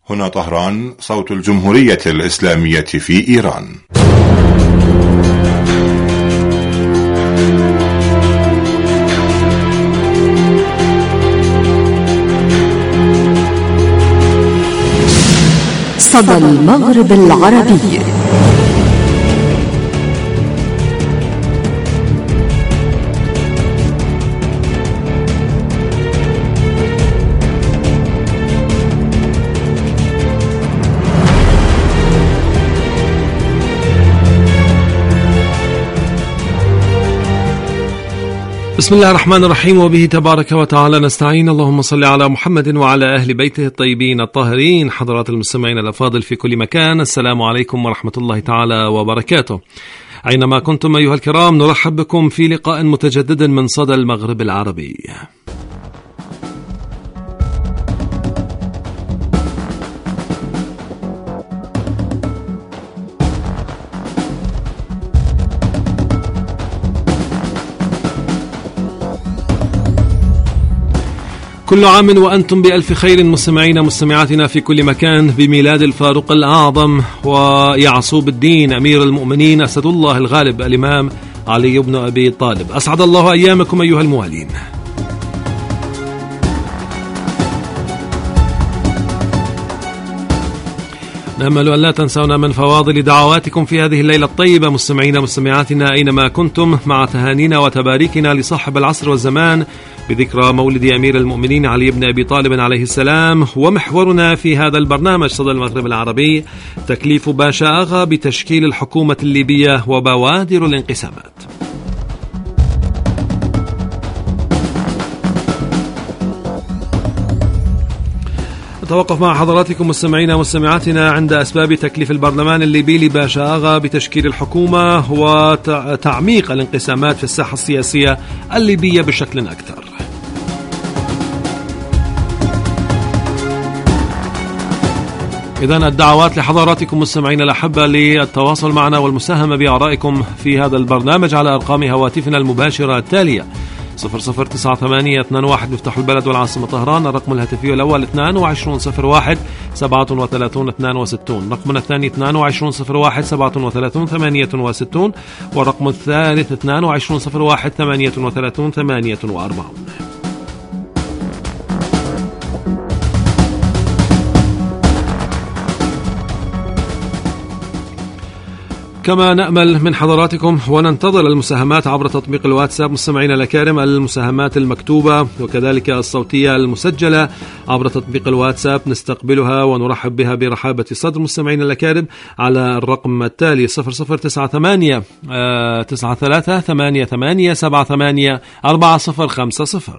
هنا طهران، صوت الجمهورية الإسلامية في إيران. صدى المغرب العربي. بسم الله الرحمن الرحيم، وبه تبارك وتعالى نستعين. اللهم صل على محمد وعلى أهل بيته الطيبين الطاهرين. حضرات المستمعين الأفاضل في كل مكان، السلام عليكم ورحمة الله تعالى وبركاته. أينما كنتم أيها الكرام، نرحب بكم في لقاء متجدد من صدى المغرب العربي. كل عام وأنتم بألف خير مستمعين مستمعاتنا في كل مكان، بميلاد الفاروق الأعظم ويعصوب الدين أمير المؤمنين أسد الله الغالب الإمام علي بن أبي طالب. أسعد الله أيامكم أيها الموالين. نأمل أن لا تنسونا من فواضل دعواتكم في هذه الليلة الطيبة مستمعين مستمعاتنا أينما كنتم، مع تهانينا وتباريكنا لصاحب العصر والزمان بذكرى مولد أمير المؤمنين علي بن أبي طالب عليه السلام. ومحورنا في هذا البرنامج صدى المغرب العربي تكليف باشا آغا بتشكيل الحكومة الليبية وبوادر الانقسامات. نتوقف مع حضراتكم مستمعينا ومستمعاتنا عند أسباب تكليف البرلمان الليبي لباشا آغا بتشكيل الحكومة وتعميق الانقسامات في الساحة السياسية الليبية بشكل أكثر. إذن الدعوات لحضراتكم مستمعينا الأحبة للتواصل معنا والمساهمة بآرائكم في هذا البرنامج على أرقام هواتفنا المباشرة التالية: 009821 مفتاح البلد والعاصمة طهران، الرقم الهاتفي الأول 2201 37 62، رقمنا الثاني 2201 37 68، والرقم الثالث 2201 38 48. كما نأمل من حضراتكم وننتظر المساهمات عبر تطبيق الواتساب مستمعينا الأكارم، المساهمات المكتوبة وكذلك الصوتية المسجلة عبر تطبيق الواتساب نستقبلها ونرحب بها برحابة صدر مستمعينا الأكارم على الرقم التالي 0098 93 88 78 4050.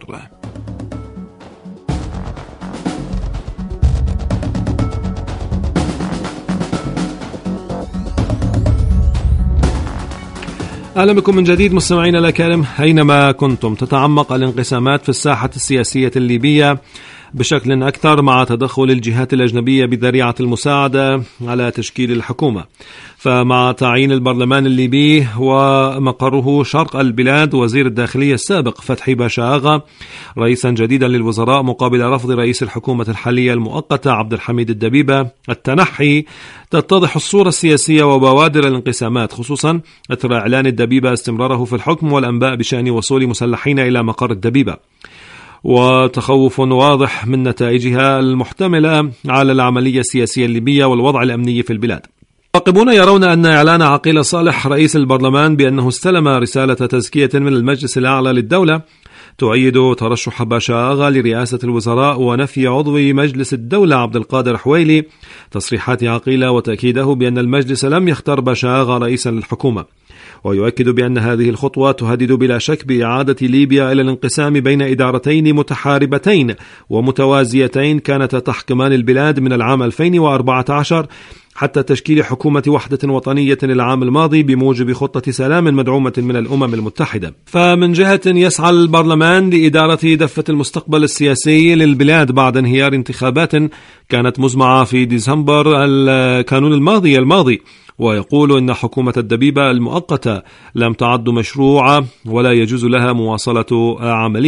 أهلا بكم من جديد مستمعينا الأكارم. أينما كنتم، تتعمق الانقسامات في الساحة السياسية الليبية بشكل أكثر مع تدخل الجهات الأجنبية بذريعة المساعدة على تشكيل الحكومة. فمع تعيين البرلمان الليبي ومقره شرق البلاد وزير الداخلية السابق فتحي باشا آغا رئيسا جديدا للوزراء مقابل رفض رئيس الحكومة الحالية المؤقتة عبد الحميد الدبيبة التنحي، تتضح الصورة السياسية وبوادر الانقسامات، خصوصا أثر إعلان الدبيبة استمراره في الحكم والأنباء بشأن وصول مسلحين إلى مقر الدبيبة، وتخوف واضح من نتائجها المحتملة على العملية السياسية الليبية والوضع الأمني في البلاد. المراقبون يرون أن إعلان عقيل صالح رئيس البرلمان بأنه استلم رسالة تزكية من المجلس الأعلى للدولة تؤيد ترشح باشا آغا لرئاسة الوزراء ونفي عضو مجلس الدولة عبد القادر حويلي تصريحات عقيلة وتأكيده بأن المجلس لم يختار باشا آغا رئيسا للحكومة، ويؤكد بأن هذه الخطوة تهدد بلا شك بإعادة ليبيا إلى الانقسام بين إدارتين متحاربتين ومتوازيتين كانتا تحكمان البلاد من العام 2014 حتى تشكيل حكومة وحدة وطنية العام الماضي بموجب خطة سلام مدعومة من الأمم المتحدة. فمن جهة يسعى البرلمان لإدارة دفة المستقبل السياسي للبلاد بعد انهيار انتخابات كانت مزمعة في ديسمبر الكانون الماضي، ويقول إن حكومة الدبيبة المؤقتة لم تعد مشروعة ولا يجوز لها مواصلة عملها.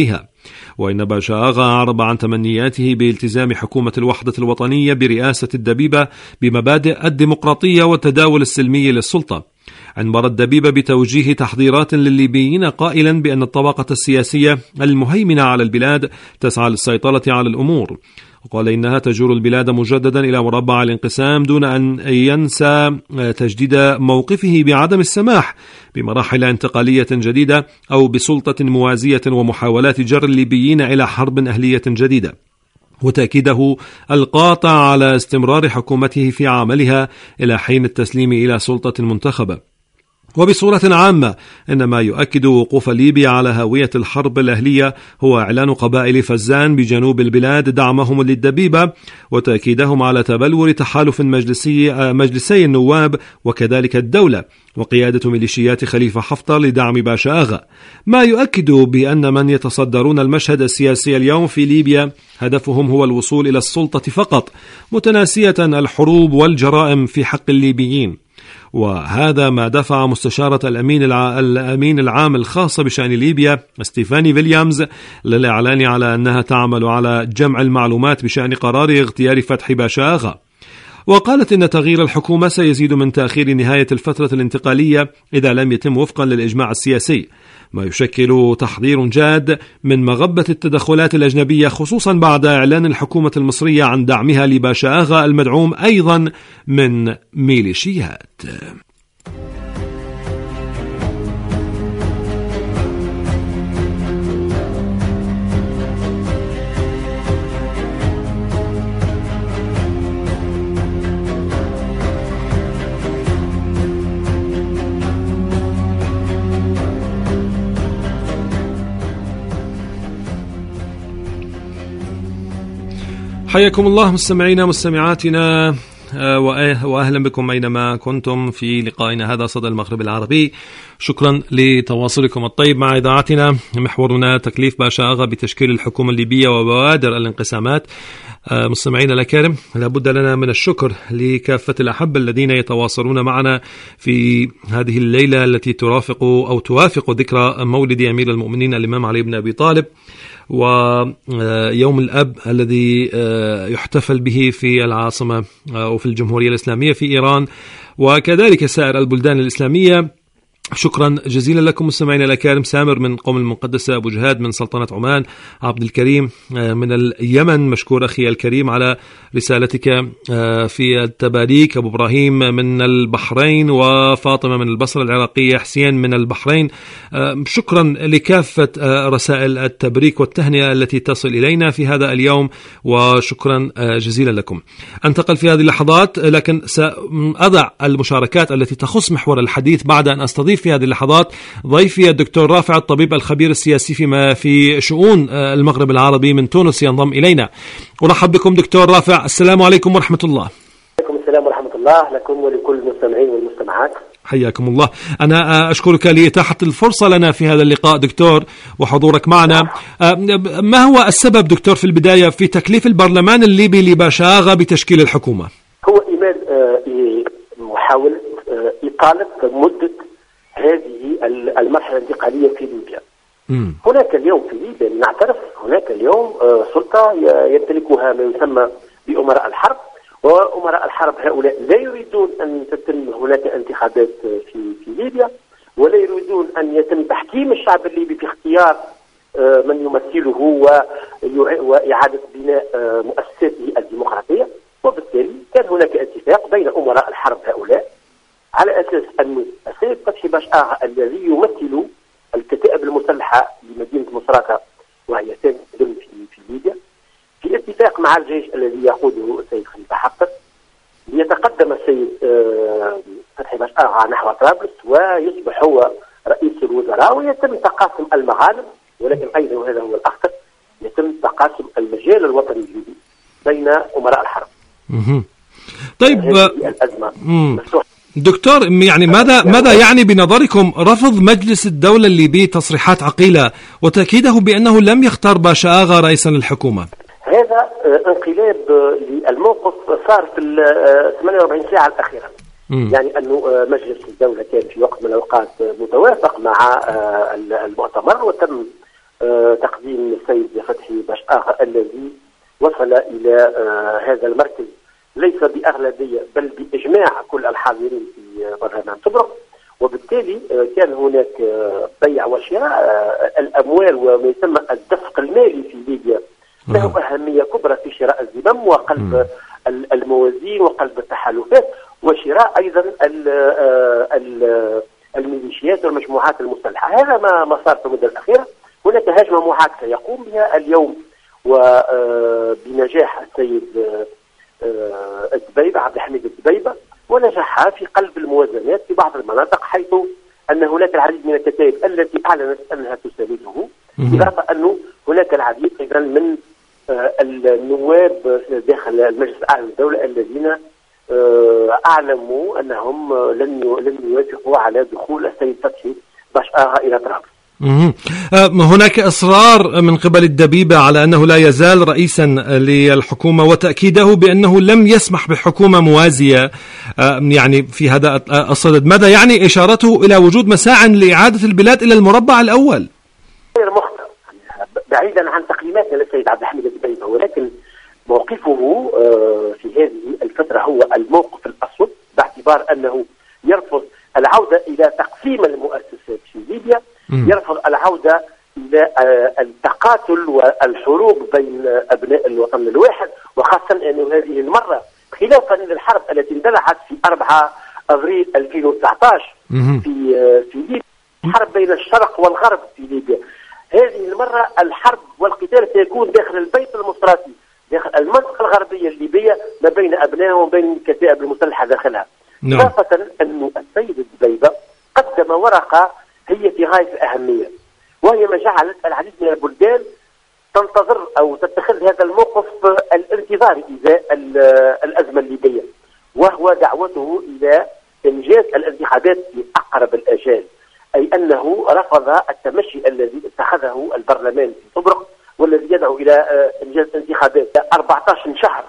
وإن باشا آغا أعرب عن تمنياته بالتزام حكومة الوحدة الوطنية برئاسة الدبيبة بمبادئ الديمقراطية والتداول السلمي للسلطة. عنبر الدبيبة بتوجيه تحذيرات للليبيين قائلا بأن الطبقة السياسية المهيمنة على البلاد تسعى للسيطرة على الأمور، وقال إنها تجر البلاد مجددا إلى مربع الانقسام دون أن ينسى تجديد موقفه بعدم السماح بمراحل انتقالية جديدة أو بسلطة موازية ومحاولات جر الليبيين إلى حرب أهلية جديدة، وتأكيده القاطع على استمرار حكومته في عملها إلى حين التسليم إلى سلطة منتخبة. وبصورة عامة إن ما يؤكد وقوف ليبيا على هاوية الحرب الأهلية هو إعلان قبائل فزان بجنوب البلاد دعمهم للدبيبة وتأكيدهم على تبلور تحالف مجلسي النواب وكذلك الدولة وقيادة ميليشيات خليفة حفتر لدعم باشا آغا، ما يؤكد بأن من يتصدرون المشهد السياسي اليوم في ليبيا هدفهم هو الوصول إلى السلطة فقط، متناسية الحروب والجرائم في حق الليبيين. وهذا ما دفع مستشارة الأمين العام الخاصة بشأن ليبيا ستيفاني ويليامز للإعلان على أنها تعمل على جمع المعلومات بشأن قرار اغتيال فتحي باشا آغا. وقالت إن تغيير الحكومة سيزيد من تأخير نهاية الفترة الانتقالية إذا لم يتم وفقا للإجماع السياسي، ما يشكل تحضير جاد من مغبة التدخلات الأجنبية، خصوصا بعد إعلان الحكومة المصرية عن دعمها لباشا آغا المدعوم أيضا من ميليشيات. حياكم الله مستمعينا مستمعاتنا وأهلا بكم أينما كنتم في لقائنا هذا صدى المغرب العربي. شكرا لتواصلكم الطيب مع إذاعتنا. محورنا تكليف باشا آغا بتشكيل الحكومة الليبية وبوادر الانقسامات. مستمعينا الأكارم، لابد لنا من الشكر لكافة الأحبة الذين يتواصلون معنا في هذه الليلة التي توافق ذكرى مولد أمير المؤمنين الإمام علي بن أبي طالب، ويوم الأب الذي يحتفل به في العاصمة وفي الجمهورية الإسلامية في إيران وكذلك سائر البلدان الإسلامية. شكرا جزيلا لكم مستمعينا الأكارم. سامر من قوم المقدسة، أبو جهاد من سلطنة عمان، عبد الكريم من اليمن، مشكور أخي الكريم على رسالتك في التباريك، أبو إبراهيم من البحرين، وفاطمة من البصرة العراقية، حسين من البحرين. شكرا لكافة رسائل التبريك والتهنئة التي تصل إلينا في هذا اليوم، وشكرا جزيلا لكم. أنتقل في هذه اللحظات، لكن سأضع المشاركات التي تخص محور الحديث بعد أن أستضيف في هذه اللحظات ضيفي الدكتور رافع الطبيب الخبير السياسي في شؤون المغرب العربي من تونس ينضم إلينا. أرحب بكم دكتور رافع، السلام عليكم ورحمة الله. عليكم السلام ورحمة الله لكم ولكل المستمعين والمستمعات. حياكم الله. أنا أشكرك لإتاحة الفرصة لنا في هذا اللقاء دكتور وحضورك معنا. ما هو السبب دكتور في البداية في تكليف البرلمان الليبي لباشا آغا بتشكيل الحكومة؟ هو إيمان محاولة إطالة مدة هذه المرحلة الانتقالية في ليبيا. هناك اليوم في ليبيا نعترف هناك اليوم سلطة يمتلكها ما يسمى بأمراء الحرب، وأمراء الحرب هؤلاء لا يريدون أن تتم هناك انتخابات في ليبيا، ولا يريدون أن يتم تحكيم الشعب الليبي في اختيار من يمثله وإعادة بناء مؤسساته الديمقراطية. وبالتالي كان هناك اتفاق بين أمراء الحرب هؤلاء على أساس أن السيد فتحي باشا آغا الذي يمثل الكتائب المسلحة لمدينة مصراتة وهي ثاني مدن في ليبيا، في اتفاق مع الجيش الذي يقوده السيد خليفة حفتر، ليتقدم السيد فتحي باشا آغا نحو طرابلس ويصبح هو رئيس الوزراء، ويتم تقاسم المغانم، ولكن أيضا وهذا هو الأخطر يتم تقاسم المجال الوطني الليبي بين أمراء الحرب. طيب الأزمة مفتوحة. دكتور، يعني ماذا يعني بنظركم رفض مجلس الدولة الليبي تصريحات عقيلة وتأكيده بأنه لم يختار باشا آغا رئيسا للحكومة؟ هذا انقلاب للموقف صار في 48 ساعة الأخيرة. يعني أنه مجلس الدولة كان في وقت من الأوقات متوافق مع المؤتمر، وتم تقديم السيد فتحي بشآغا الذي وصل إلى هذا المركز ليس بأغلبية بل بإجماع كل الحاضرين في برلمان طبرق. وبالتالي كان هناك بيع وشراء الأموال وما يسمى الدفق المالي في ليبيا له أهمية كبرى في شراء الزمام وقلب الموازين وقلب التحالفات وشراء أيضا الميليشيات والمجموعات المسلحة. هذا ما صار في المدة الأخيرة. هناك هجمة معاكسة يقوم بها اليوم وبنجاح السيد الدبيبة عبد الحميد الدبيبة، ونجحها في قلب الموازنات في بعض المناطق، حيث أن هناك العديد من الكتائب التي أعلنت أنها تسانده، إضافة أنه هناك العديد أيضا من النواب داخل المجلس الأعلى للدولة الذين أعلموا أنهم لن يوافقوا على دخول السيد فتحي بشآغا إلى طرابلس. هناك إصرار من قبل الدبيبة على أنه لا يزال رئيسا للحكومة، وتأكيده بأنه لم يسمح بحكومة موازية يعني في هذا الصدد. ماذا يعني إشارته إلى وجود مساع لإعادة البلاد إلى المربع الأول؟ غير مخطئ بعيدا عن تقييماتنا للسيد عبد الحميد الدبيبة، ولكن موقفه في هذه الفترة هو الموقف الأسود، باعتبار أنه يرفض العودة إلى تقسيم المؤسسات في ليبيا، يرفض العودة إلى التقاتل والحروب بين أبناء الوطن الواحد، وخاصة أن هذه المرة خلافا للحرب التي اندلعت في 4 أبريل 2019 في ليبيا، حرب بين الشرق والغرب في ليبيا. هذه المرة الحرب والقتال سيكون داخل البيت المصراتي، داخل المنطقة الغربية الليبية، ما بين أبنائها وبين الكتائب المسلحة داخلها. إضافة أن السيد الدبيبة قدم ورقة هي في غاية الأهمية، وهي ما جعلت العديد من البلدان تنتظر أو تتخذ هذا الموقف الانتظاري إزاء الأزمة الليبية، وهو دعوته إلى إنجاز الانتخابات في أقرب الآجال، أي أنه رفض التمشي الذي اتخذه البرلمان في طبرق والذي يدعو إلى إنجاز انتخابات 14 شهر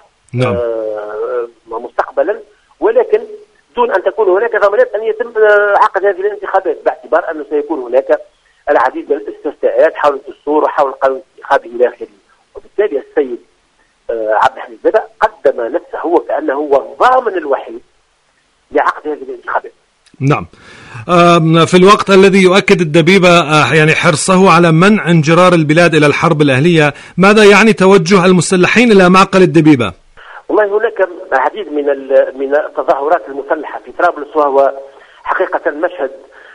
مستقبلا، ولكن دون أن تكون هناك ضمانات أن يتم عقد هذه الانتخابات، باعتبار أنه سيكون هناك العديد من الاستفتاءات حول الدستور وحول القانون الانتخابي إلى آخره. وبالتالي السيد عبد الحميد الدبيبة قدم نفسه وكأنه هو الضامن الوحيد لعقد هذه الانتخابات. نعم. في الوقت الذي يؤكد الدبيبة يعني حرصه على منع انجرار البلاد إلى الحرب الأهلية، ماذا يعني توجه المسلحين إلى معقل الدبيبة؟ والله هناك العديد من التظاهرات المسلحة في طرابلس، وهو حقيقة مشهد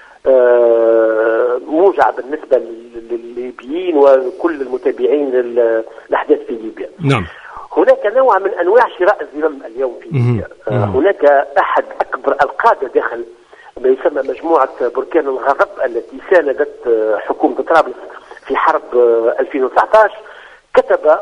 موجع بالنسبة للليبيين وكل المتابعين للأحداث في ليبيا. نعم. هناك نوع من أنواع شراء الزمام اليوم في ليبيا. هناك أحد أكبر القادة داخل ما يسمى مجموعة بركان الغضب التي ساندت حكومة طرابلس في حرب 2019 كتب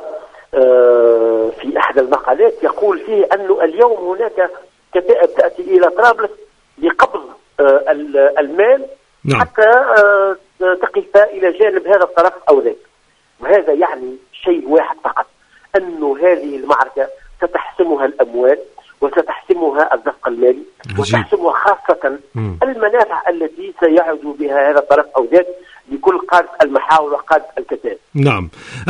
في أحد المقالات يقول فيه أنه اليوم هناك كتائب تأتي إلى طرابلس لقبض المال حتى تقف إلى جانب هذا الطرف أو ذاك. وهذا يعني شيء واحد فقط، أنه هذه المعركة ستحسمها الأموال وستحسمها الدفق المالي وتحسمها خاصة المنافع التي سيعود بها هذا الطرف أو ذاك لكل قادة المحاور وقادة الكتائب. نعم.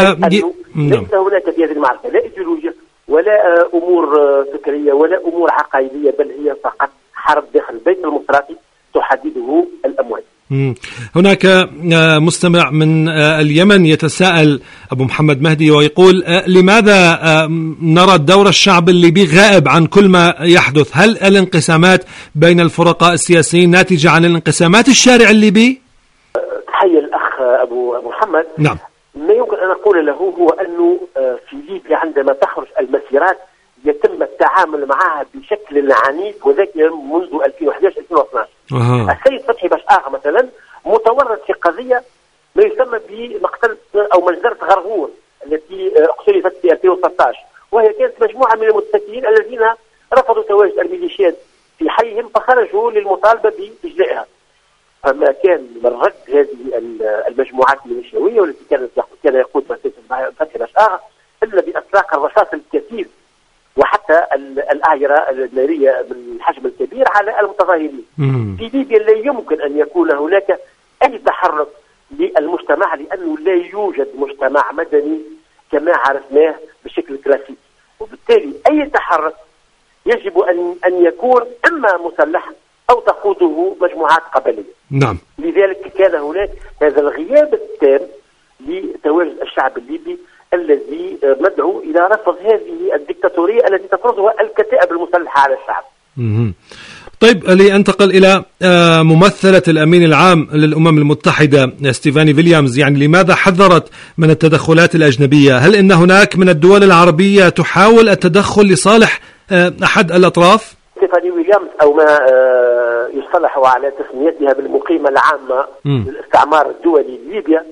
ليس هناك في هذه المعركة لا إيديولوجيا ولا أمور فكرية ولا أمور عقائدية، بل هي فقط حرب داخل البيت المصراتي تحدده الأموال. هناك مستمع من اليمن يتساءل أبو محمد مهدي ويقول لماذا نرى الدور الشعب الليبي غائب عن كل ما يحدث؟ هل الانقسامات بين الفرقاء السياسيين ناتجة عن الانقسامات الشارع الليبي؟ تحية الأخ أبو محمد. نعم. ما يمكن أن أقول له هو أنه في ليبيا عندما تخرج المسيرات يتم التعامل معها بشكل عنيف، وذلك منذ 2011-2012. السيد فتحي بشآغا مثلا متورط في قضية ما يسمى بمقتل أو مجزرة غرغور التي اقتلت في 2013، وهي كانت مجموعة من المتسكين الذين رفضوا تواجد الميليشيات في حيهم فخرجوا للمطالبة بإجلائها. فما كان من رد هذه المجموعات الميليشيوية والتي كان يقود فتحي بشآغا إلا بإطلاق الرصاص الكثير وحتى الأعيرة النارية بالحجم الكبير على المتظاهرين. في ليبيا لا يمكن أن يكون هناك أي تحرك للمجتمع، لأنه لا يوجد مجتمع مدني كما عرفناه بشكل كلاسيكي، وبالتالي أي تحرك يجب أن يكون إما مسلح أو تقوده مجموعات قبلية. نعم. لذلك كان هناك هذا الغياب التام لتواجد الشعب الليبي الذي مدعو إلى رفض هذه الدكتاتورية التي تفرضها الكتائب المسلحة على الشعب. طيب، لأنتقل إلى ممثلة الأمين العام للأمم المتحدة ستيفاني ويليامز، يعني لماذا حذرت من التدخلات الأجنبية؟ هل إن هناك من الدول العربية تحاول التدخل لصالح أحد الأطراف؟ ستيفاني ويليامز أو ما يصطلح على تسميتها بالمقيمة العامة للاستعمار الدولي لليبيا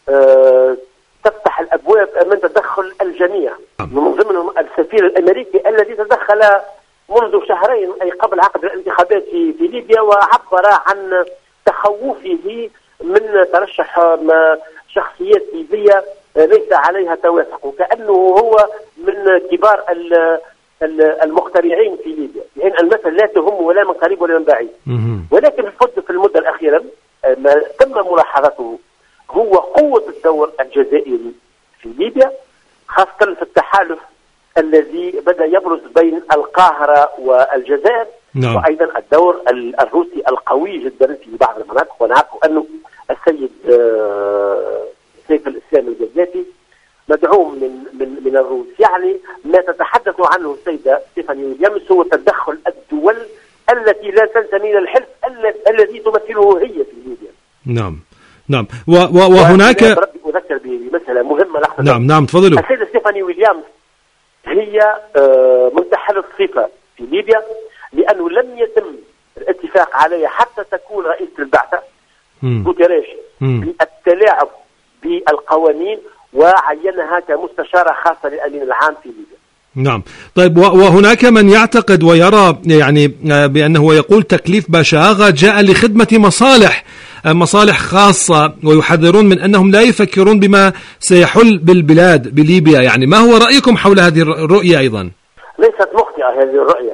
تفتح الأبواب أمام تدخل الجميع، من ضمنهم السفير الأمريكي الذي تدخل منذ شهرين أي قبل عقد الانتخابات في ليبيا، وعبر عن تخوفه من ترشح شخصيات ليبية ليس عليها توافق، وكأنه هو من كبار المخترعين في ليبيا، لأن المثل لا تهم ولا من قريب ولا من بعيد. ولكن في المدة الأخيرة ما تم ملاحظته هو قوة الدور الجزائري في ليبيا، خاصة في التحالف الذي بدأ يبرز بين القاهرة والجزائر. نعم. وأيضا الدور الروسي القوي جدا في بعض المناطق، ونعرف أنه السيد سيف الإسلام القذافي مدعوم من الروس. يعني ما تتحدث عنه السيدة ستيفاني ويليامز هو تدخل الدول التي لا تنتمي إلى الحلف الذي تمثله هي في ليبيا. نعم نعم. وهناك أذكر بمسألة مهمة لحظة. نعم تفضلوا. السيدة ستيفاني ويليامز هي منتحلة صفة في ليبيا، لأنه لم يتم الاتفاق عليها حتى تكون رئيسة البعثة غوتيريش بالتلاعب بالقوانين، وعينها كمستشارة خاصة للأمين العام في ليبيا. نعم. طيب، وهناك من يعتقد ويرى يعني بأنه ويقول تكليف باشاغا جاء لخدمة مصالح خاصة، ويحذرون من أنهم لا يفكرون بما سيحل بالبلاد بليبيا. يعني ما هو رأيكم حول هذه الرؤية؟ أيضا ليست مخطئة هذه الرؤية.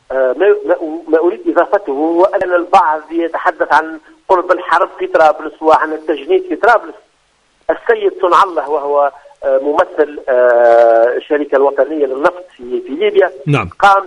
ما أريد إضافته هو أن البعض يتحدث عن قرب الحرب في طرابلس وعن التجنيد في طرابلس. السيد صنع الله وهو ممثل الشركة الوطنية للنفط في ليبيا. نعم. قام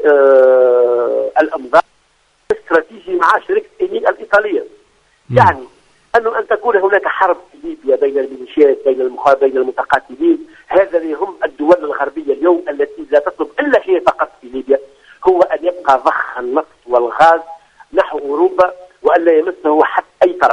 بالأمضاء استراتيجي مع شركة إيميل الإيطالية. يعني أن تكون هناك حرب في ليبيا بين الميليشيات بين المتقاتلين، هذا يهم الدول الغربية اليوم التي لا تطلب إلا شيء فقط في ليبيا، هو أن يبقى ضخ النفط والغاز نحو أوروبا وأن لا يمسه حتى أي طرف.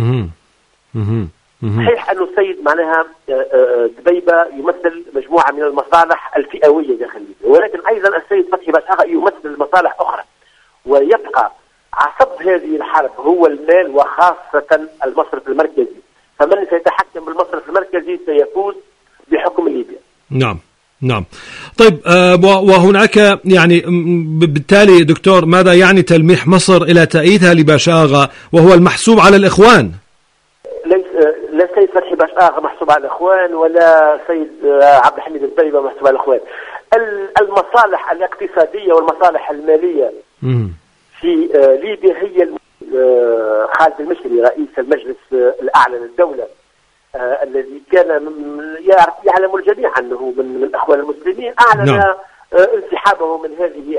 صحيح أن السيد معناها دبيبة يمثل مجموعة من المصالح الفئوية داخل ليبيا، ولكن أيضا السيد فتحي باشاغا يمثل مصالح أخرى، ويبقى عصب هذه الحرب هو المال وخاصة المصرف المركزي، فمن سيتحكم بالمصرف المركزي سيفوز بحكم ليبيا. نعم. طيب، وهناك يعني بالتالي دكتور ماذا يعني تلميح مصر إلى تأييدها لباشاغا وهو المحسوب على الإخوان؟ لا سيد فتحي باشاغا محسوب على الإخوان، ولا سيد عبد الحميد الدبيبة محسوب على الإخوان. المصالح الاقتصادية والمصالح المالية في ليبيا هي خالد المشري رئيس المجلس الأعلى للدولة الذي كان يعلم الجميع أنه من الأخوان المسلمين، أعلن انسحابه من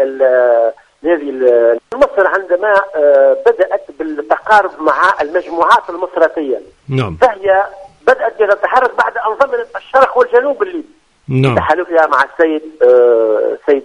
هذه مصر عندما بدأت بالتقارب مع المجموعات المصراتية. نعم. فهي بدأت تتحرك بعد أن ضمنت الشرق والجنوب الليبي. نعم. تحالفها مع السيد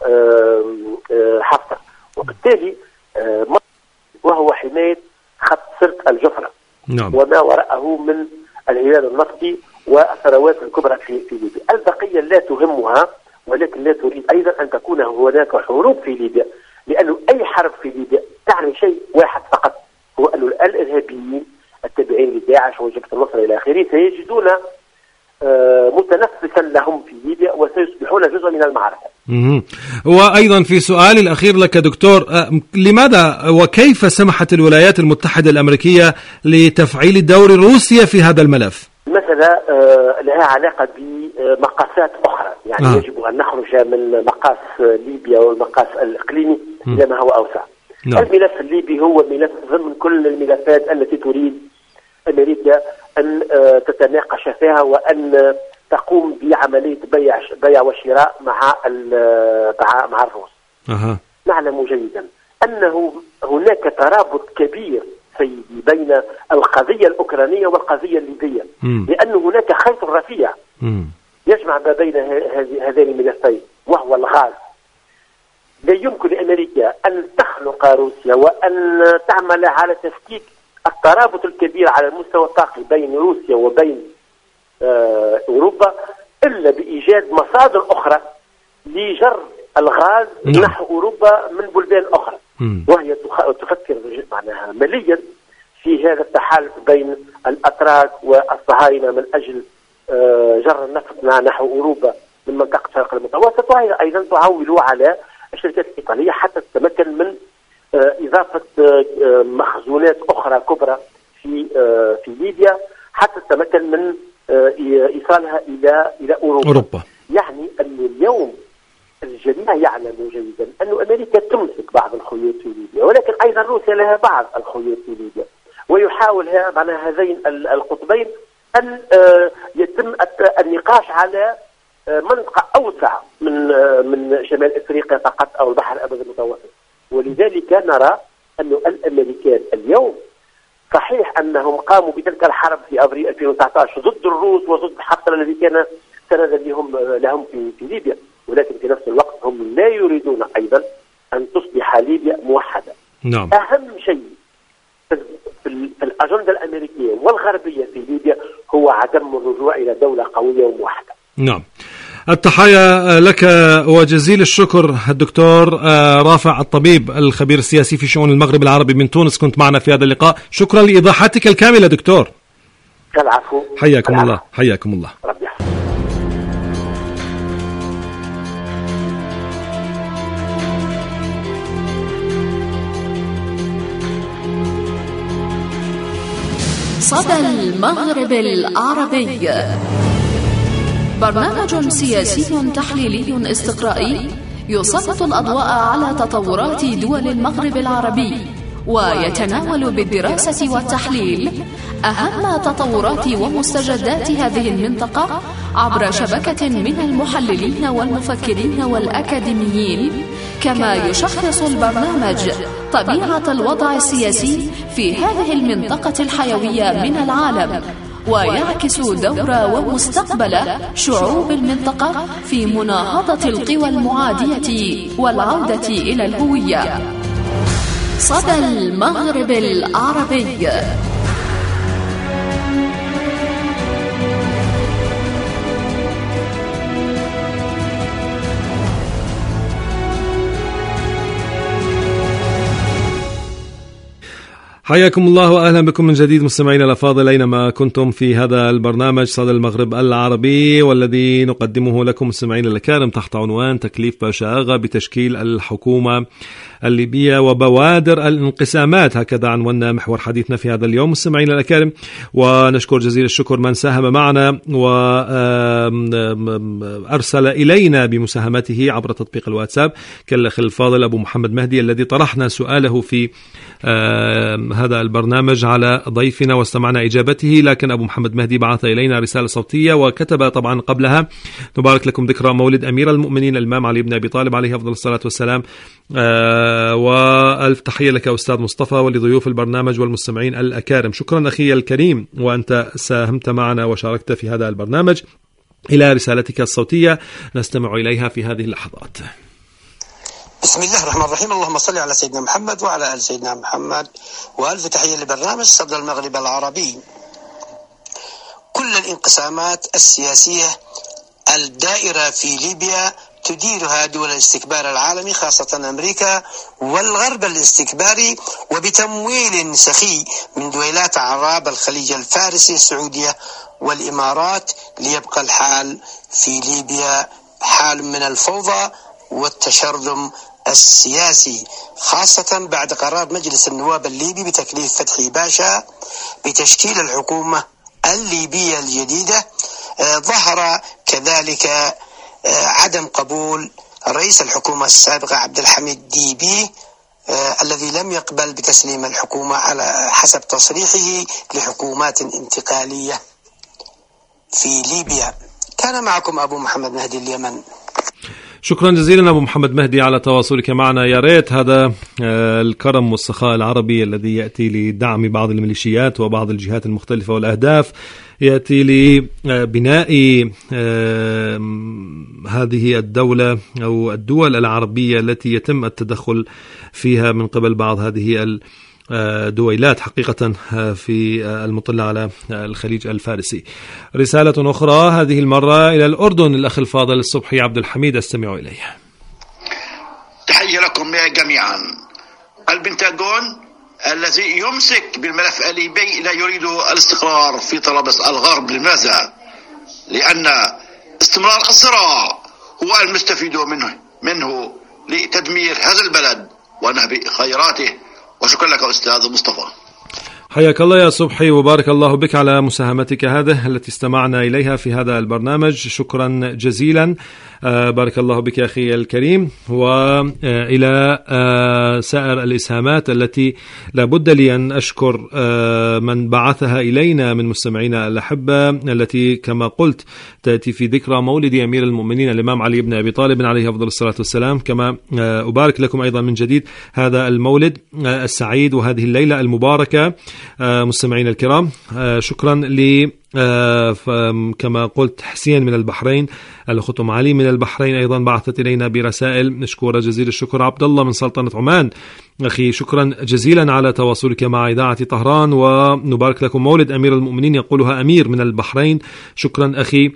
حفتر، وبالتالي وهو حماية خط سرت الجفرة. نعم. وما وراءه من الهلال النفطي والثروات الكبرى في ليبيا. البقية لا تهمها، ولكن لا تريد أيضا أن تكون هناك حروب في ليبيا، لأنه أي حرب في ليبيا تعني شيء واحد فقط، هو أن الإرهابيين التابعين لداعش وجبهة النصر إلى آخره سيجدون متنفسا لهم في ليبيا وسيصبحون جزء من المعركة. وأيضا في سؤالي الأخير لك دكتور، لماذا وكيف سمحت الولايات المتحدة الأمريكية لتفعيل دور روسيا في هذا الملف؟ مسألة لها علاقة بمقاسات أخرى، يعني يجب أن نخرج من مقاس ليبيا والمقاس الإقليمي إلى ما هو أوسع. الملف الليبي هو ملف ضمن كل الملفات التي تريد أمريكا أن تتناقش فيها وأن تقوم بعملية بيع وشراء مع الروس. نعلم جيدا أنه هناك ترابط كبير سيدي بين القضية الأوكرانية والقضية الليبية، لأن هناك خيط رفيع يجمع ما بين هذين الملفين وهو الغاز. لا يمكن لأمريكا أن تخنق روسيا وأن تعمل على تفكيك الترابط الكبير على المستوى الطاقي بين روسيا وبين أوروبا إلا بإيجاد مصادر أخرى لجر الغاز نحو أوروبا من بلدان أخرى، وهي تفكر معناها مليا في هذا التحالف بين الأتراك والصهاينة من أجل جر النفط نحو أوروبا من منطقة الشرق المتوسط، وهي أيضا تعول على الشركات الإيطالية حتى تتمكن من إضافة مخزونات أخرى كبرى في ليبيا حتى تتمكن من إيصالها إلى أوروبا. يعني أن اليوم الجميع يعلم جيدا أن أمريكا تمسك بعض الخيوط في ليبيا، ولكن أيضا روسيا لها بعض الخيوط في ليبيا، ويحاول هذين القطبين أن يتم النقاش على منطقة أوسع من شمال أفريقيا فقط أو البحر الأبيض المتوسط. ولذلك نرى أن الأمريكان اليوم صحيح أنهم قاموا بتلك الحرب في أبريل 2019 ضد الروس وضد حفتر الذي كان سندا لهم في ليبيا، ولكن في نفس الوقت هم لا يريدون أيضا أن تصبح ليبيا موحدة. نعم. أهم شيء في الأجندة الأمريكية والغربية في ليبيا هو عدم الرجوع إلى دولة قوية وموحدة. نعم. التحية لك وجزيل الشكر الدكتور رافع الطبيب الخبير السياسي في شؤون المغرب العربي من تونس، كنت معنا في هذا اللقاء. شكرا لإيضاحاتك الكاملة دكتور. العفو. حياكم الله. حياكم الله. ربي يحفظك. صدى المغرب العربي، برنامج سياسي تحليلي استقرائي يسلط الأضواء على تطورات دول المغرب العربي، ويتناول بالدراسة والتحليل أهم تطورات ومستجدات هذه المنطقة عبر شبكة من المحللين والمفكرين والأكاديميين. كما يشخص البرنامج طبيعة الوضع السياسي في هذه المنطقة الحيوية من العالم، ويعكس دور ومستقبل شعوب المنطقة في مناهضة القوى المعادية والعودة إلى الهوية. صدى المغرب العربي. حياكم الله وأهلا بكم من جديد مستمعينا الأفاضل أينما كنتم في هذا البرنامج صدى المغرب العربي، والذي نقدمه لكم مستمعينا الكرام تحت عنوان تكليف باشا آغا بتشكيل الحكومة الليبية وبوادر الانقسامات. هكذا عنونا محور حديثنا في هذا اليوم مستمعينا الأكارم، ونشكر جزيل الشكر من ساهم معنا وأرسل إلينا بمساهمته عبر تطبيق الواتساب كالأخ الفاضل أبو محمد مهدي الذي طرحنا سؤاله في هذا البرنامج على ضيفنا واستمعنا إجابته، لكن أبو محمد مهدي بعث إلينا رسالة صوتية وكتب طبعا قبلها: نبارك لكم ذكرى مولد أمير المؤمنين الإمام علي بن أبي طالب عليه أفضل الصلاة والسلام، وألف تحية لك أستاذ مصطفى ولضيوف البرنامج والمستمعين الأكارم. شكرا أخي الكريم، وأنت ساهمت معنا وشاركت في هذا البرنامج. إلى رسالتك الصوتية نستمع إليها في هذه اللحظات. بسم الله الرحمن الرحيم. اللهم صل على سيدنا محمد وعلى آل سيدنا محمد، وألف تحية لبرنامج صدى المغرب العربي. كل الانقسامات السياسية الدائرة في ليبيا تديرها دول الاستكبار العالمي، خاصة أمريكا والغرب الاستكباري، وبتمويل سخي من دويلات عرب الخليج الفارسي السعودية والإمارات، ليبقى الحال في ليبيا حال من الفوضى والتشرذم السياسي، خاصة بعد قرار مجلس النواب الليبي بتكليف فتحي باشا بتشكيل الحكومة الليبية الجديدة. ظهر كذلك عدم قبول رئيس الحكومة السابق عبد الحميد ديبي الذي لم يقبل بتسليم الحكومة على حسب تصريحه لحكومات انتقالية في ليبيا. كان معكم أبو محمد مهدي اليمن. شكرا جزيلا أبو محمد مهدي على تواصلك معنا. يا ريت هذا الكرم والسخاء العربي الذي يأتي لدعم بعض الميليشيات وبعض الجهات المختلفة والأهداف يأتي لبناء هذه الدولة أو الدول العربية التي يتم التدخل فيها من قبل بعض هذه دويلات حقيقة في المطلة على الخليج الفارسي. رسالة أخرى هذه المرة إلى الأردن، الأخ الفاضل الصبحي عبد الحميد، استمعوا إليه. تحية لكم جميعا. البنتاغون الذي يمسك بالملف الليبي لا يريد الاستقرار في طرابلس الغرب. لماذا؟ لأن استمرار الصراع هو المستفيد منه لتدمير هذا البلد ونهب خيراته. وشكرا لك أستاذ مصطفى. حياك الله يا صبحي وبارك الله بك على مساهمتك هذه التي استمعنا إليها في هذا البرنامج. شكرا جزيلا، بارك الله بك أخي الكريم. وإلى سائر الإسهامات التي لابد لي أن أشكر من بعثها إلينا من مستمعينا الأحبة، التي كما قلت تأتي في ذكرى مولد أمير المؤمنين الإمام علي بن أبي طالب عليه أفضل الصلاة والسلام. كما أبارك لكم أيضا من جديد هذا المولد السعيد وهذه الليلة المباركة مستمعينا الكرام. شكرا لي كما قلت حسين من البحرين، الأخت أم علي من البحرين أيضا بعثت إلينا برسائل، مشكورة جزيل الشكر. عبد الله من سلطنة عمان، أخي شكرا جزيلا على تواصلك مع إذاعة طهران، ونبارك لكم مولد أمير المؤمنين، يقولها أمير من البحرين. شكرا أخي.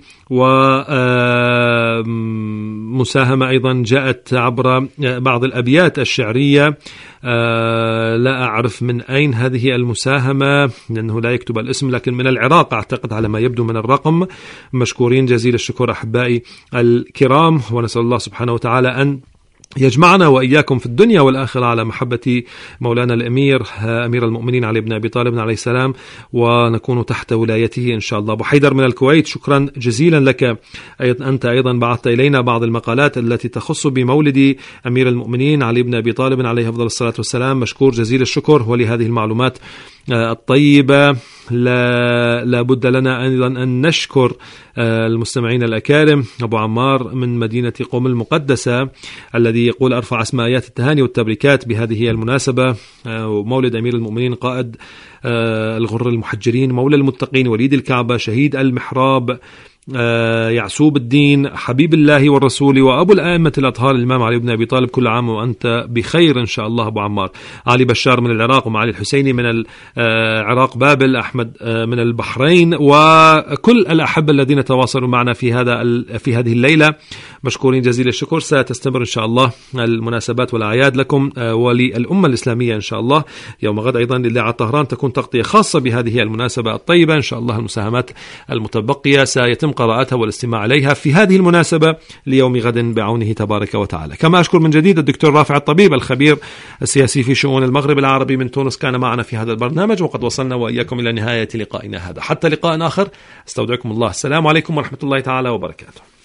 ومساهمة أيضا جاءت عبر بعض الأبيات الشعرية، لا أعرف من أين هذه المساهمة لأنه لا يكتب الاسم، لكن من العراق أعتقد على ما يبدو من الرقم. مشكورين جزيل الشكر أحبائي الكرام، ونسأل الله سبحانه وتعالى أن يجمعنا وإياكم في الدنيا والآخرة على محبة مولانا الأمير أمير المؤمنين علي بن أبي طالب عليه السلام، ونكون تحت ولايته إن شاء الله. أبو حيدر من الكويت، شكرا جزيلا لك. أنت أيضا بعثت إلينا بعض المقالات التي تخص بمولد أمير المؤمنين علي بن أبي طالب عليه أفضل الصلاة والسلام. مشكور جزيل الشكر. ولهذه المعلومات الطيبة لا بد لنا أيضا أن نشكر المستمعين الأكارم. أبو عمار من مدينة قم المقدسة الذي يقول: أرفع أسماء آيات التهاني والتبريكات بهذه المناسبة، ومولد أمير المؤمنين قائد الغر المحجرين، مولى المتقين، وليد الكعبة، شهيد المحراب، يعسوب الدين، حبيب الله والرسول، وأبو الآئمة الأطهار الإمام علي بن أبي طالب. كل عام وأنت بخير إن شاء الله أبو عمار. علي بشار من العراق، ومعالي الحسيني من العراق بابل، أحمد من البحرين، وكل الأحبة الذين تواصلوا معنا في هذه الليلة مشكورين جزيل الشكر. ستستمر إن شاء الله المناسبات والأعياد لكم وللأمة الإسلامية إن شاء الله. يوم غد أيضا لإذاعة طهران تكون تغطية خاصة بهذه المناسبة الطيبة إن شاء الله. المساهمات المتبقية سيتم قراءتها والاستماع عليها في هذه المناسبة ليوم غد بعونه تبارك وتعالى. كما أشكر من جديد الدكتور رافع الطبيب الخبير السياسي في شؤون المغرب العربي من تونس، كان معنا في هذا البرنامج، وقد وصلنا وإياكم إلى نهاية لقائنا هذا. حتى لقاء آخر، استودعكم الله. السلام عليكم ورحمة الله تعالى وبركاته.